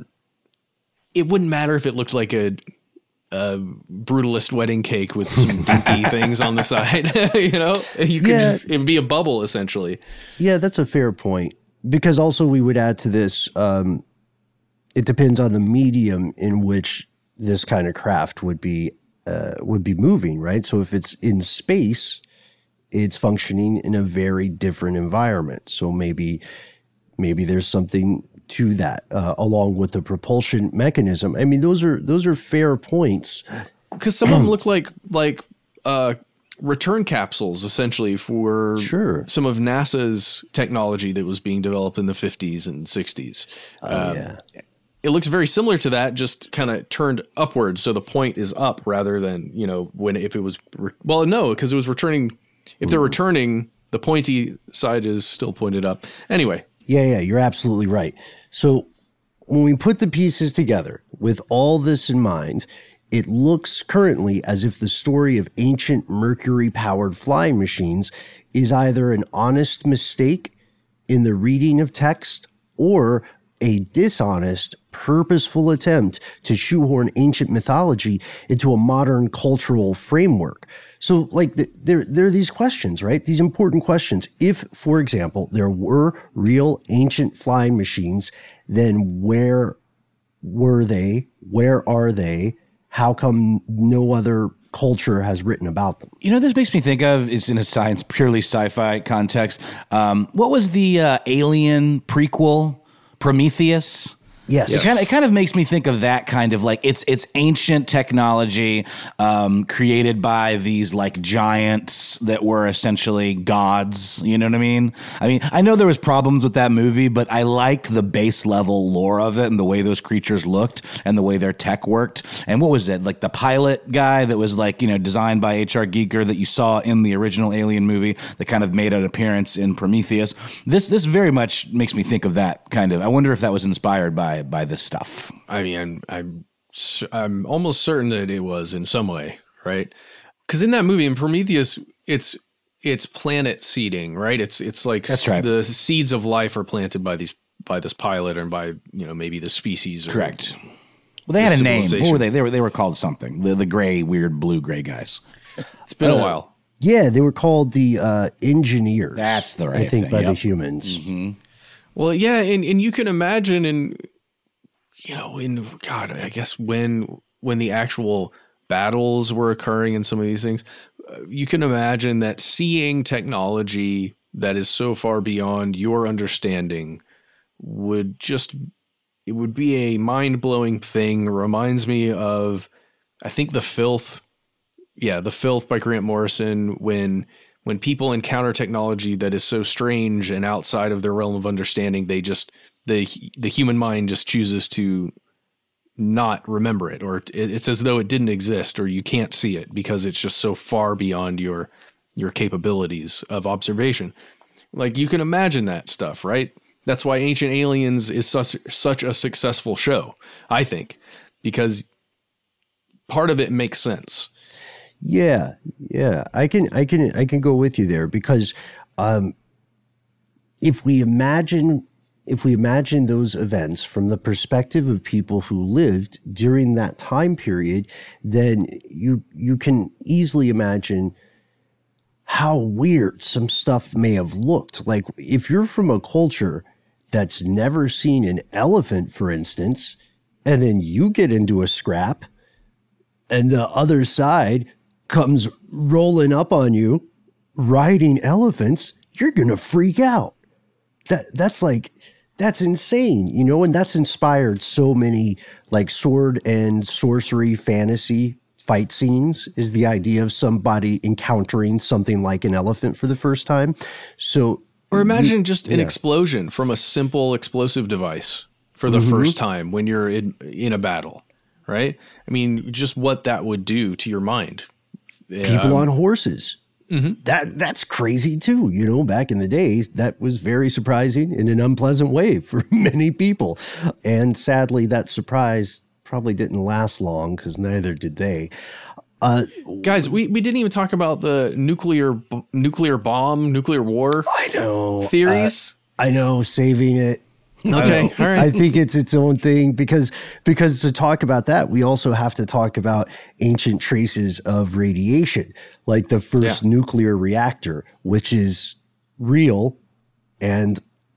it wouldn't matter if it looked like a brutalist wedding cake with some dinky things on the side. You know, you could it'd be a bubble essentially. Yeah, that's a fair point. Because also we would add to this, it depends on the medium in which this kind of craft would be moving, right? So if it's in space, it's functioning in a very different environment. So maybe there's something to that, along with the propulsion mechanism. I mean, those are fair points. Because some of them look like return capsules, essentially, for some of NASA's technology that was being developed in the 50s and 60s. It looks very similar to that, just kind of turned upwards, so the point is up rather than, you know, if it was because it was returning. If they're returning, the pointy side is still pointed up. Anyway. Yeah, you're absolutely right. So when we put the pieces together with all this in mind, it looks currently as if the story of ancient Mercury-powered flying machines is either an honest mistake in the reading of text or a dishonest, purposeful attempt to shoehorn ancient mythology into a modern cultural framework. So, like, there are these questions, right? These important questions. If, for example, there were real ancient flying machines, then where were they? Where are they? How come no other culture has written about them? You know, this makes me think of, it's in a science, purely sci-fi context. What was the Alien prequel, Prometheus? Yes. It kind of makes me think of that kind of like it's ancient technology created by these like giants that were essentially gods. You know what I mean? I know there was problems with that movie, but I liked the base level lore of it and the way those creatures looked and the way their tech worked. And what was it? Like the pilot guy that was like, you know, designed by H.R. Giger that you saw in the original Alien movie that kind of made an appearance in Prometheus. This very much makes me think of that kind of. I wonder if that was inspired by this stuff. I mean, I'm almost certain that it was in some way, right? Because in that movie, in Prometheus, it's planet seeding, right? It's like that's right. The seeds of life are planted by this pilot and by, you know, maybe the species. Or correct. Well, they had a name. What were they? They were called something. The gray, weird, blue-gray guys. It's been a while. Yeah, they were called the engineers. That's the right I think thing. by Yep. the humans. Mm-hmm. Well, yeah, and you can imagine, I guess when the actual battles were occurring and some of these things, you can imagine that seeing technology that is so far beyond your understanding would be a mind-blowing thing. It reminds me of, I think, The Filth. Yeah, The Filth by Grant Morrison, when people encounter technology that is so strange and outside of their realm of understanding, they just the human mind just chooses to not remember it, or it's as though it didn't exist, or you can't see it because it's just so far beyond your capabilities of observation. Like, you can imagine that stuff, right? That's why Ancient Aliens is such a successful show, I think, because part of it makes sense. Yeah, I can go with you there because if we imagine those events from the perspective of people who lived during that time period, then you can easily imagine how weird some stuff may have looked. Like if you're from a culture that's never seen an elephant, for instance, and then you get into a scrap and the other side comes rolling up on you riding elephants, you're going to freak out. That's insane, you know, and that's inspired so many like sword and sorcery fantasy fight scenes, is the idea of somebody encountering something like an elephant for the first time. So, or imagine just an explosion from a simple explosive device for the first time when you're in a battle, right? I mean, just what that would do to your mind. People on horses. Mm-hmm. That's crazy too. You know, back in the days, that was very surprising in an unpleasant way for many people. And sadly, that surprise probably didn't last long because neither did they. Guys, we didn't even talk about the nuclear bomb, nuclear war. I know theories. I know, saving it. Okay, all right. I think it's its own thing because to talk about that, we also have to talk about ancient traces of radiation, like the first nuclear reactor, which is real and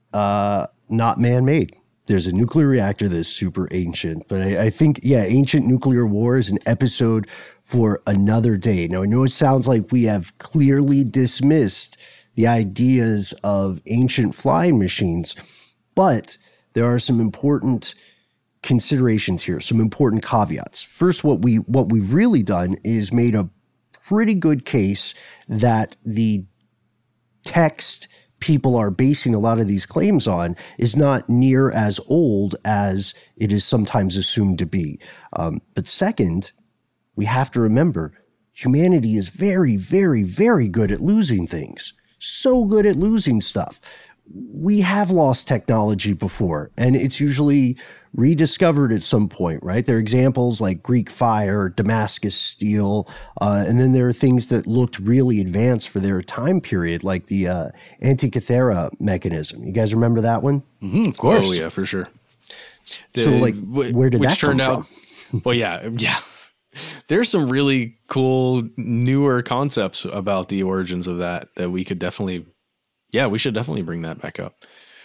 not man-made. There's a nuclear reactor that's super ancient, but I think, ancient nuclear war is an episode for another day. Now, I know it sounds like we have clearly dismissed the ideas of ancient flying machines, but there are some important considerations here, some important caveats. First, what we've really done is made a pretty good case that the text people are basing a lot of these claims on is not near as old as it is sometimes assumed to be. But second, we have to remember humanity is very, very, very good at losing things. So good at losing stuff. We have lost technology before, and it's usually rediscovered at some point, right? There are examples like Greek fire, Damascus steel, and then there are things that looked really advanced for their time period, like the Antikythera mechanism. You guys remember that one? Mm-hmm, of course. Oh, yeah, for sure. So, like, where did that come from? Well, yeah. There's some really cool newer concepts about the origins of that we could definitely, we should definitely bring that back up.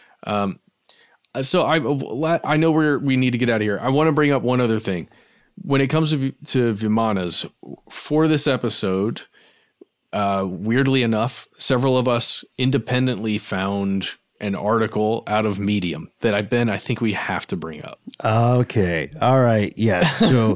So I know we need to get out of here. I want to bring up one other thing. When it comes to Vimanas, for this episode, weirdly enough, several of us independently found an article out of Medium that I think we have to bring up. Okay. All right. Yes.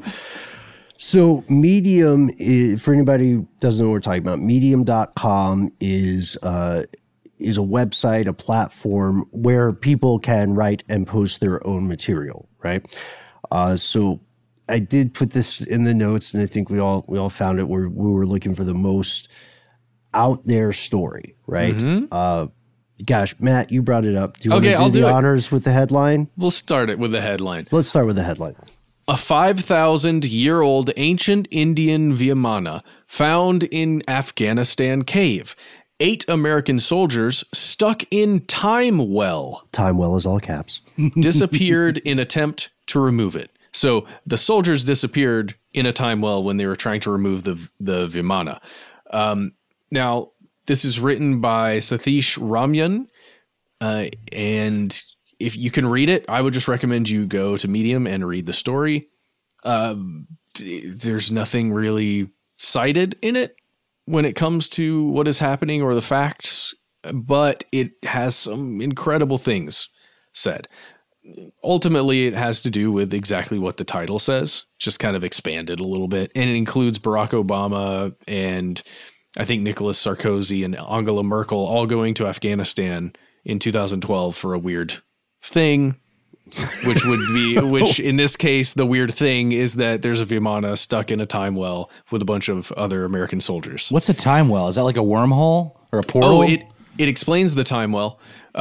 So Medium, for anybody who doesn't know what we're talking about, medium.com is a website, a platform where people can write and post their own material, right? So I did put this in the notes, and I think we all found it where we were looking for the most out there story, right? Mm-hmm. Gosh, Matt, you brought it up. Do you want to do the honors with the headline? We'll start it with the headline. Let's start with the headline. A 5,000-year-old ancient Indian Vimana found in Afghanistan cave. 8 American soldiers stuck in time well. Time well is all caps. Disappeared in attempt to remove it. So the soldiers disappeared in a time well when they were trying to remove the Vimana. Now, this is written by Satish Ramyan, and if you can read it, I would just recommend you go to Medium and read the story. There's nothing really cited in it when it comes to what is happening or the facts, but it has some incredible things said. Ultimately, it has to do with exactly what the title says, just kind of expanded a little bit. And it includes Barack Obama and I think Nicolas Sarkozy and Angela Merkel all going to Afghanistan in 2012 for a weird thing, which in this case, the weird thing is that there's a Vimana stuck in a time well with a bunch of other American soldiers. What's a time well? Is that like a wormhole or a portal? Oh, it explains the time well.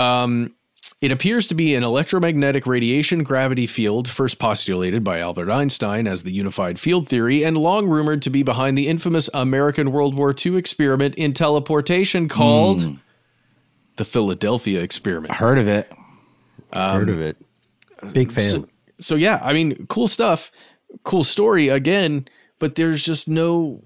It appears to be an electromagnetic radiation gravity field, first postulated by Albert Einstein as the unified field theory, and long rumored to be behind the infamous American World War II experiment in teleportation called the Philadelphia experiment. Heard of it. Heard of it. Big fan. So yeah, I mean, cool stuff. Cool story again, but there's just no...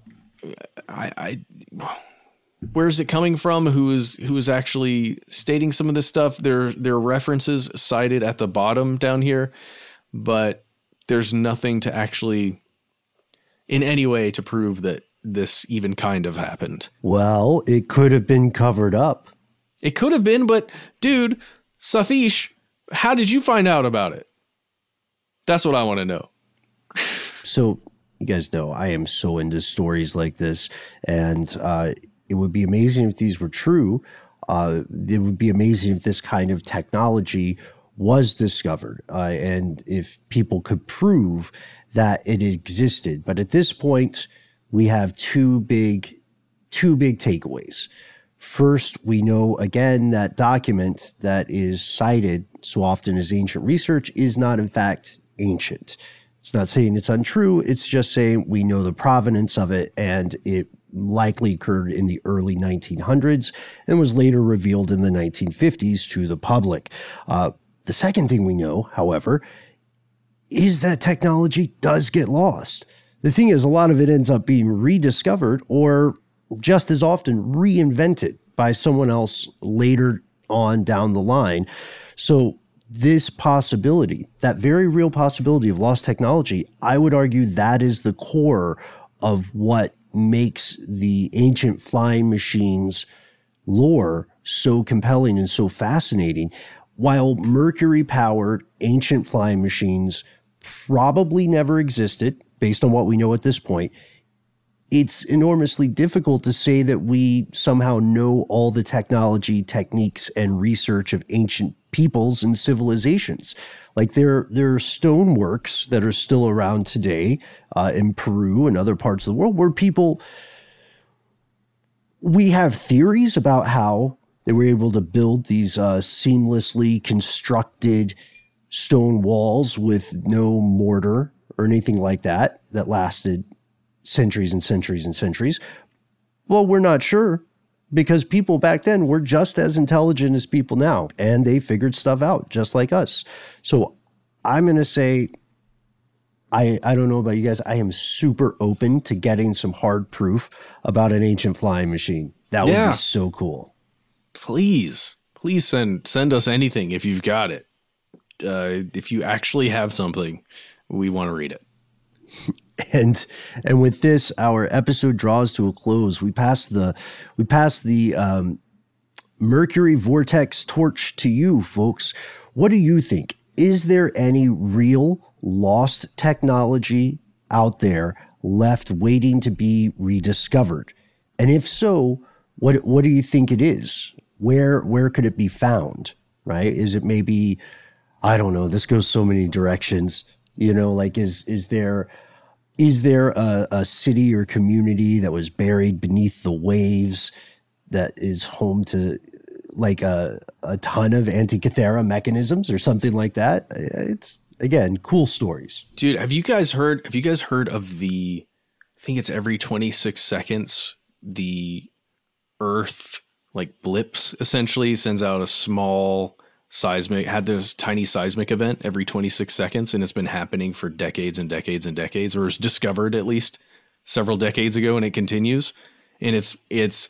Where's it coming from? Who is actually stating some of this stuff? There are references cited at the bottom down here, but there's nothing to actually in any way to prove that this even kind of happened. Well, it could have been covered up. It could have been, but dude, Satish, how did you find out about it? That's what I want to know. So you guys know I am so into stories like this, and it would be amazing if these were true. It would be amazing if this kind of technology was discovered and if people could prove that it existed. But at this point, we have two big takeaways. First, we know, again, that document that is cited so often as ancient research is not, in fact, ancient. It's not saying it's untrue. It's just saying we know the provenance of it, and it likely occurred in the early 1900s and was later revealed in the 1950s to the public. The second thing we know, however, is that technology does get lost. The thing is, a lot of it ends up being rediscovered or just as often reinvented by someone else later on down the line. So this possibility, that very real possibility of lost technology, I would argue that is the core of what makes the ancient flying machines lore so compelling and so fascinating. While Mercury-powered ancient flying machines probably never existed, based on what we know at this point, it's enormously difficult to say that we somehow know all the technology, techniques, and research of ancient peoples and civilizations. Like there are stoneworks that are still around today in Peru and other parts of the world where we have theories about how they were able to build these seamlessly constructed stone walls with no mortar or anything like that lasted centuries and centuries and centuries. Well, we're not sure, because people back then were just as intelligent as people now, and they figured stuff out just like us. So I'm going to say, I don't know about you guys, I am super open to getting some hard proof about an ancient flying machine. That would be so cool. Please send us anything if you've got it. If you actually have something, we want to read it. And with this, our episode draws to a close. We pass the Mercury Vortex torch to you, folks. What do you think? Is there any real lost technology out there left waiting to be rediscovered? And if so, what do you think it is? Where could it be found? Right? Is it maybe, I don't know, this goes so many directions. You know, like is there a city or community that was buried beneath the waves that is home to like a ton of Antikythera mechanisms or something like that? It's, again, cool stories. Dude, have you guys heard of the, I think it's every 26 seconds, the Earth like blips, essentially sends out a small seismic, had this tiny seismic event every 26 seconds, and it's been happening for decades and decades and decades, or was discovered at least several decades ago, and it continues. And it's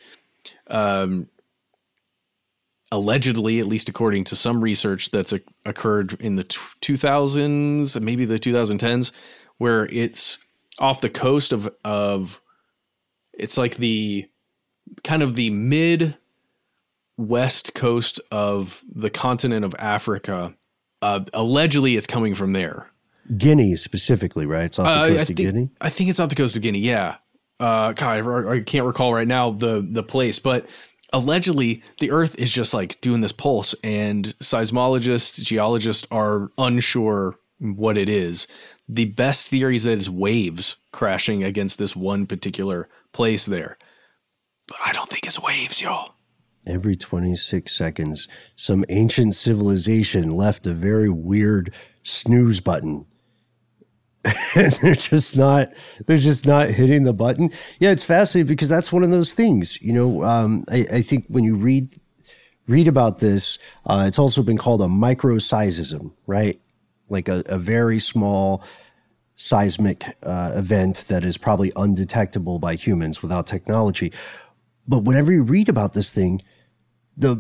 allegedly, at least according to some research that's occurred in the 2000s, maybe the 2010s, where it's off the coast of it's like the kind of the mid-west coast of the continent of Africa. Allegedly, it's coming from there. Guinea specifically, right? It's off the coast of Guinea? I think it's off the coast of Guinea, yeah. God, I can't recall right now the place, but allegedly the Earth is just like doing this pulse, and seismologists, geologists are unsure what it is. The best theory is that it's waves crashing against this one particular place there. But I don't think it's waves, y'all. Every 26 seconds, some ancient civilization left a very weird snooze button. And they're just not hitting the button. Yeah, it's fascinating because that's one of those things. You know, I think when you read about this, it's also been called a microseism, right? Like a very small seismic event that is probably undetectable by humans without technology. But whenever you read about this thing, the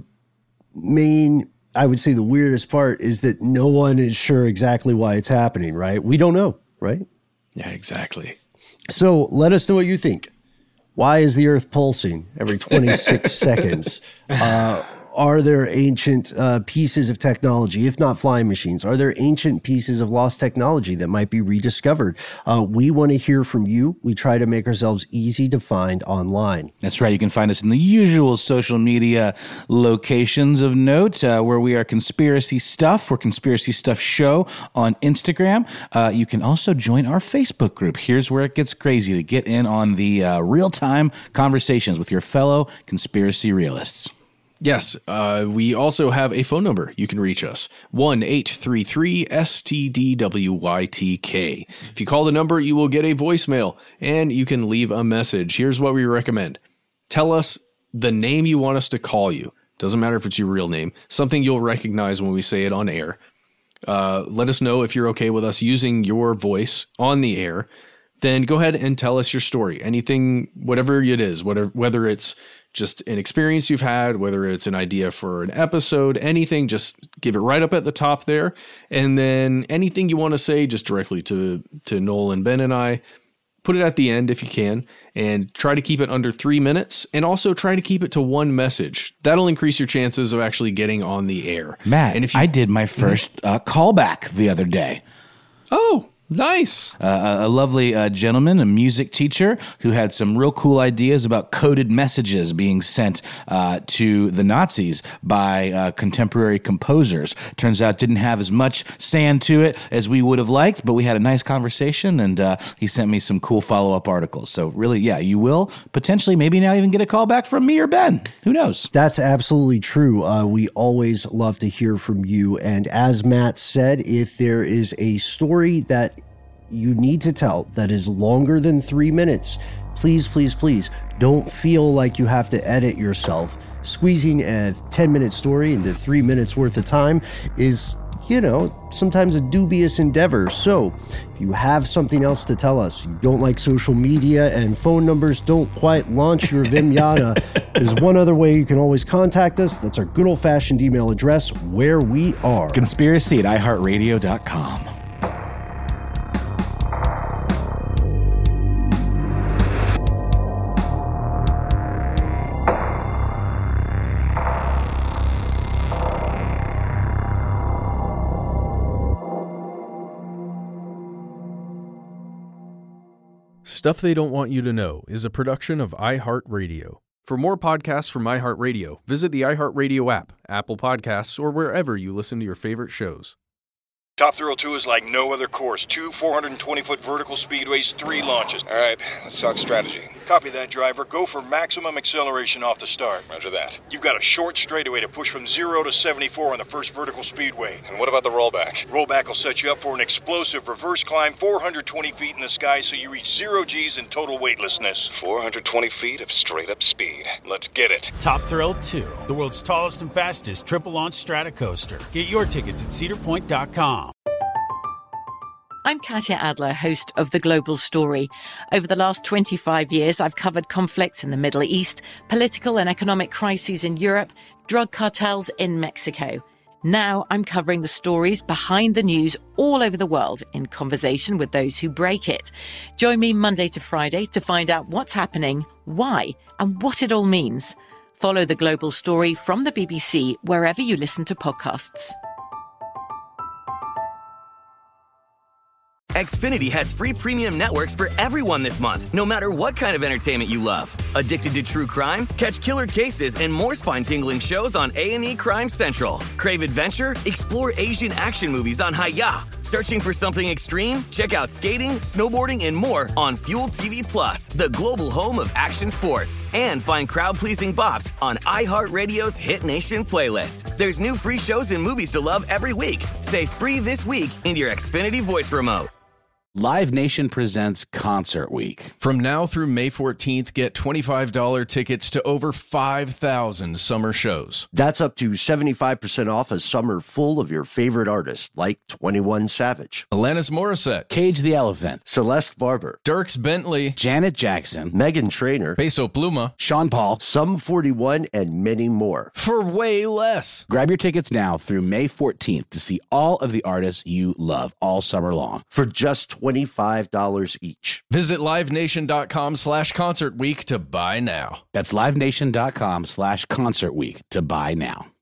weirdest part is that no one is sure exactly why it's happening, right? We don't know, right? Yeah, exactly. So let us know what you think. Why is the Earth pulsing every 26 seconds? Are there ancient pieces of technology, if not flying machines? Are there ancient pieces of lost technology that might be rediscovered? We want to hear from you. We try to make ourselves easy to find online. That's right. You can find us in the usual social media locations of note, where we are Conspiracy Stuff. We're Conspiracy Stuff Show on Instagram. You can also join our Facebook group. Here's where it gets crazy, to get in on the real-time conversations with your fellow conspiracy realists. Yes, we also have a phone number. You can reach us, 1-833-STDWYTK. If you call the number, you will get a voicemail, and you can leave a message. Here's what we recommend. Tell us the name you want us to call you. Doesn't matter if it's your real name. Something you'll recognize when we say it on air. Let us know if you're okay with us using your voice on the air. Then go ahead and tell us your story. Anything, whatever it is, whether it's just an experience you've had, whether it's an idea for an episode, anything, just give it right up at the top there. And then anything you want to say just directly to Noel and Ben and I, put it at the end if you can, and try to keep it under 3 minutes, and also try to keep it to one message. That'll increase your chances of actually getting on the air. Matt, and I did my first callback the other day. Oh, nice. A lovely gentleman, a music teacher, who had some real cool ideas about coded messages being sent to the Nazis by contemporary composers. Turns out didn't have as much sand to it as we would have liked, but we had a nice conversation, and he sent me some cool follow-up articles. So really, yeah, you will potentially maybe now even get a call back from me or Ben. Who knows? That's absolutely true. We always love to hear from you. And as Matt said, if there is a story that you need to tell that is longer than 3 minutes, please don't feel like you have to edit yourself. Squeezing a 10-minute story into 3 minutes worth of time is sometimes a dubious endeavor. So if you have something else to tell us, you don't like social media and phone numbers don't quite launch your Vimyana, there's one other way you can always contact us. That's our good old-fashioned email address, where we are. Conspiracy@iheartradio.com. Stuff They Don't Want You to Know is a production of iHeartRadio. For more podcasts from iHeartRadio, visit the iHeartRadio app, Apple Podcasts, or wherever you listen to your favorite shows. Top Thrill 2 is like no other course. 2 420-foot vertical speedways, 3 launches. All right, let's talk strategy. Copy that, driver. Go for maximum acceleration off the start. Roger that. You've got a short straightaway to push from 0 to 74 on the first vertical speedway. And what about the rollback? Rollback will set you up for an explosive reverse climb 420 feet in the sky so you reach 0 G's in total weightlessness. 420 feet of straight-up speed. Let's get it. Top Thrill 2, the world's tallest and fastest triple-launch Stratocoaster. Get your tickets at cedarpoint.com. I'm Katya Adler, host of The Global Story. Over the last 25 years, I've covered conflicts in the Middle East, political and economic crises in Europe, drug cartels in Mexico. Now I'm covering the stories behind the news all over the world in conversation with those who break it. Join me Monday to Friday to find out what's happening, why, and what it all means. Follow The Global Story from the BBC wherever you listen to podcasts. Xfinity has free premium networks for everyone this month, no matter what kind of entertainment you love. Addicted to true crime? Catch killer cases and more spine-tingling shows on A&E Crime Central. Crave adventure? Explore Asian action movies on Hi-Ya. Searching for something extreme? Check out skating, snowboarding, and more on Fuel TV Plus, the global home of action sports. And find crowd-pleasing bops on iHeartRadio's Hit Nation playlist. There's new free shows and movies to love every week. Say free this week in your Xfinity voice remote. Live Nation presents Concert Week. From now through May 14th, get $25 tickets to over 5,000 summer shows. That's up to 75% off a summer full of your favorite artists, like 21 Savage, Alanis Morissette, Cage the Elephant, Celeste Barber, Dierks Bentley, Janet Jackson, Meghan Trainor, Peso Pluma, Sean Paul, Sum 41, and many more. For way less. Grab your tickets now through May 14th to see all of the artists you love all summer long for just $25 each. Visit livenation.com/concertweek to buy now. That's livenation.com/concertweek to buy now.